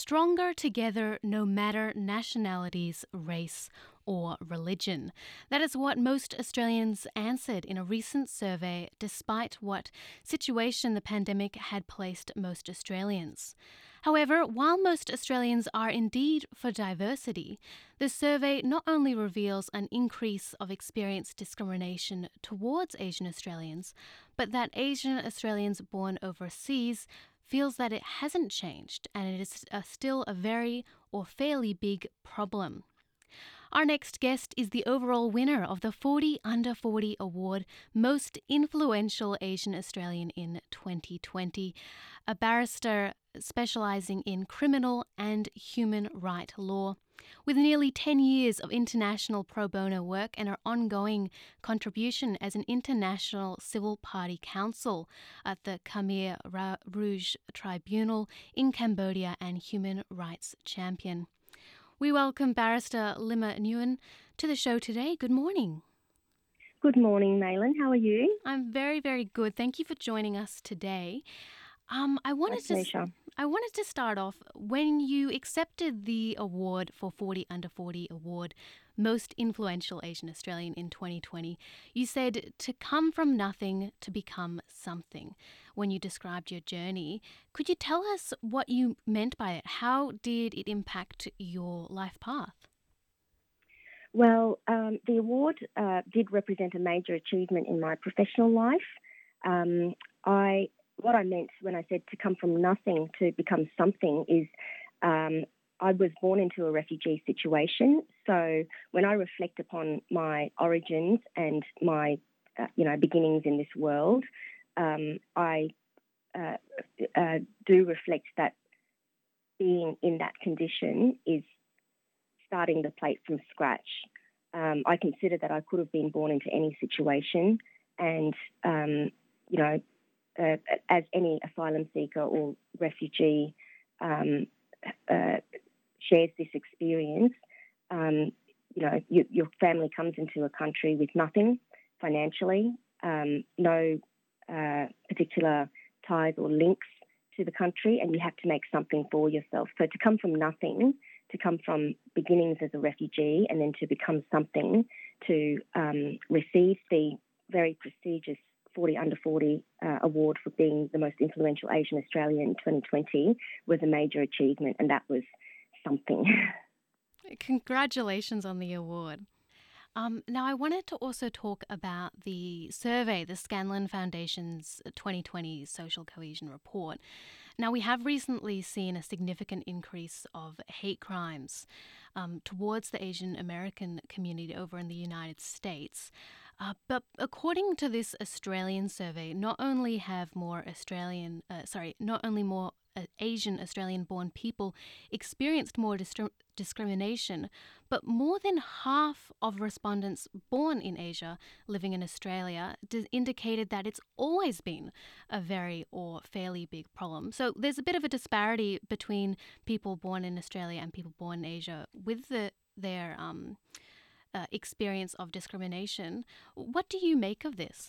stronger together no matter nationalities, race, or religion. That is what most Australians answered in a recent survey, despite what situation the pandemic had placed most Australians. However, while most Australians are indeed for diversity, the survey not only reveals an increase of experienced discrimination towards Asian Australians, but that Asian Australians born overseas feels that it hasn't changed and it is still a very or fairly big problem. Our next guest is the overall winner of the 40 Under 40 Award, Most Influential Asian Australian in 2020, a barrister specialising in criminal and human right law. With nearly 10 years of international pro bono work and her ongoing contribution as an international civil party counsel at the Khmer Rouge Tribunal in Cambodia and human rights champion. We welcome Barrister Limma Nguyen to the show today. Good morning. Good morning, Malin. How are you? I'm very, very good. Thank you for joining us today. I wanted to start off when you accepted the award for 40 Under 40 Award, Most Influential Asian Australian in 2020. You said to come from nothing to become something when you described your journey. Could you tell us what you meant by it? How did it impact your life path? Well, the award did represent a major achievement in my professional life. What I meant when I said to come from nothing to become something is I was born into a refugee situation. So when I reflect upon my origins and my beginnings in this world, I do reflect that being in that condition is starting the plate from scratch. I consider that I could have been born into any situation and, as any asylum seeker or refugee shares this experience, your family comes into a country with nothing financially, no particular ties or links to the country, and you have to make something for yourself. So to come from nothing, to come from beginnings as a refugee and then to become something, to receive the very prestigious 40 Under 40 award for being the most influential Asian Australian in 2020 was a major achievement, and that was something. Congratulations on the award. Now, I wanted to also talk about the survey, the Scanlon Foundation's 2020 Social Cohesion Report. Now, we have recently seen a significant increase of hate crimes towards the Asian American community over in the United States. But according to this Australian survey, not only more Asian Australian-born people experienced more discrimination, but more than half of respondents born in Asia living in Australia indicated that it's always been a very or fairly big problem. So there's a bit of a disparity between people born in Australia and people born in Asia with their experience of discrimination. What do you make of this?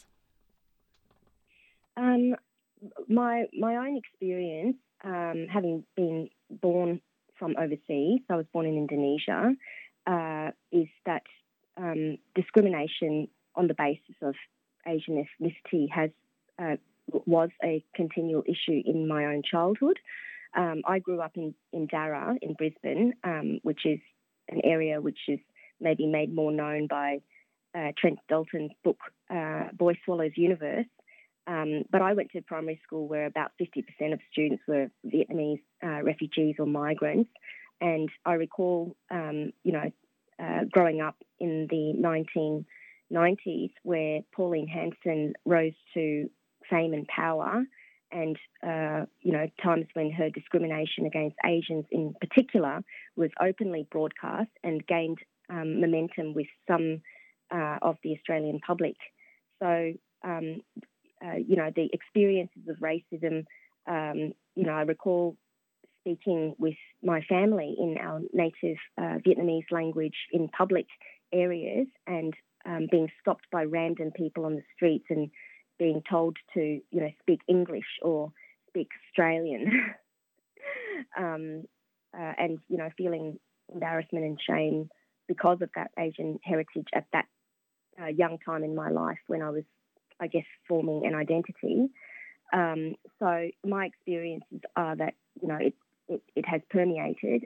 My own experience, having been born from overseas, I was born in Indonesia, is that discrimination on the basis of Asian ethnicity was a continual issue in my own childhood. I grew up in Darra in Brisbane, which is an area which is maybe made more known by Trent Dalton's book, Boy Swallows Universe. But I went to primary school where about 50% of students were Vietnamese refugees or migrants. And I recall, growing up in the 1990s where Pauline Hanson rose to fame and power and, times when her discrimination against Asians in particular was openly broadcast and gained momentum with some of the Australian public. So, the experiences of racism, I recall speaking with my family in our native Vietnamese language in public areas and being stopped by random people on the streets and being told to, speak English or speak Australian. and, feeling embarrassment and shame because of that Asian heritage at that young time in my life when I was, I guess, forming an identity. So my experiences are that, it has permeated.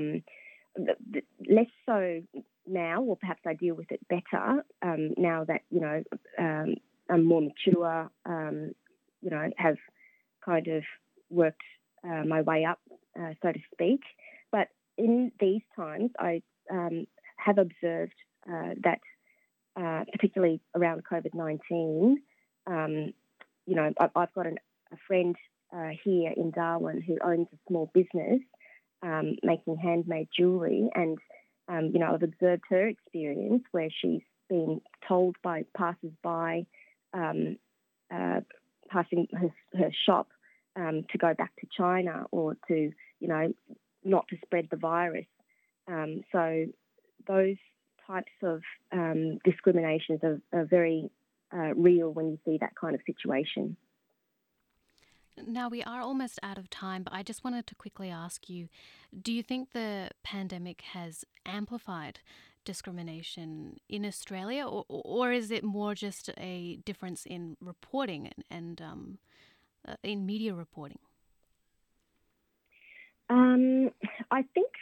Less so now, or perhaps I deal with it better now that, I'm more mature, have kind of worked my way up, so to speak. But in these times, I have observed that, particularly around COVID-19, I've got a friend here in Darwin who owns a small business making handmade jewellery, and I've observed her experience where she's been told by passers-by passing her shop to go back to China or to, not to spread the virus. So those types of discriminations are very real when you see that kind of situation. Now, we are almost out of time, but I just wanted to quickly ask you, do you think the pandemic has amplified discrimination in Australia, or is it more just a difference in reporting and in media reporting? I think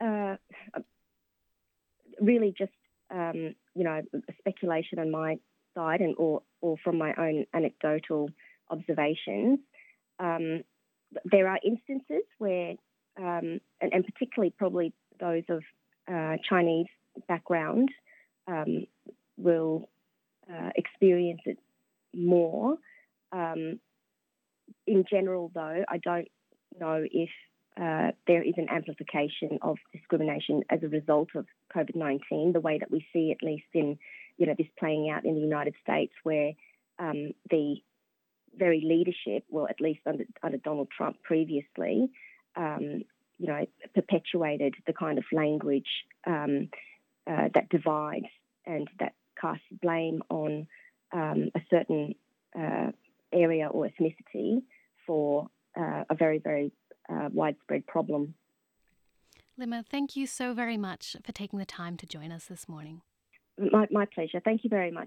really just, speculation on my side and or from my own anecdotal observations. There are instances where, and particularly probably those of Chinese background, will experience it more. In general, though, I don't know if there is an amplification of discrimination as a result of COVID-19, the way that we see, at least in, this playing out in the United States, where the very leadership, well, at least under Donald Trump previously, perpetuated the kind of language that divides and that casts blame on a certain area or ethnicity for a very, very widespread problem. Lima, thank you so very much for taking the time to join us this morning. My pleasure. Thank you very much.